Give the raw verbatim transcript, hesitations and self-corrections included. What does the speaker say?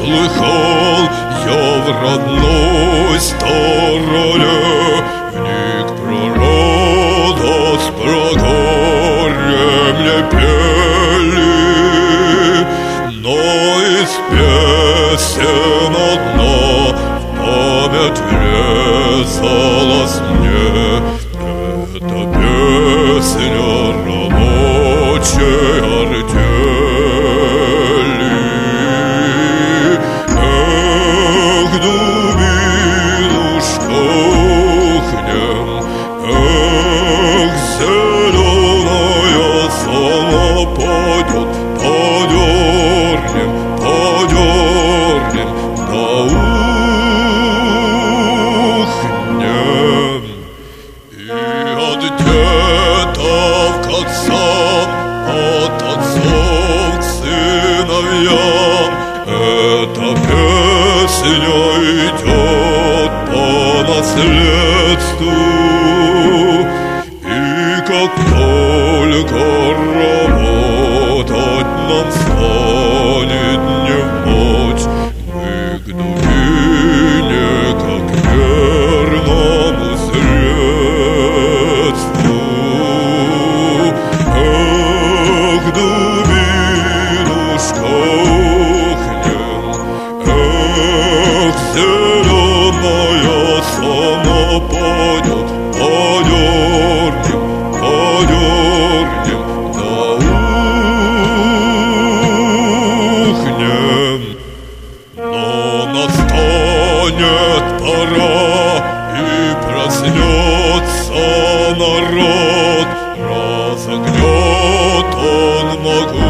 слыхал я в родной стороне вник про радость, про горе мне пели, но из песен одна в память врезалась мне. Это песня рабочей артели. Эх, дубинушка, ухнем, эх, зеленая сама пойдет, подернем, подернем, да ухнем. И от дедов к отцам, от отцов к сыновьям эта песня идет по наследству. И как только работать нам станет не в мочь, мы к дубине, как верному средству. Эх, дубинушка, ухнем, эх, зеленая сама пойдет, подернем, подернем, да ухнем. Но настанет пора, и проснется народ, разогнет он могу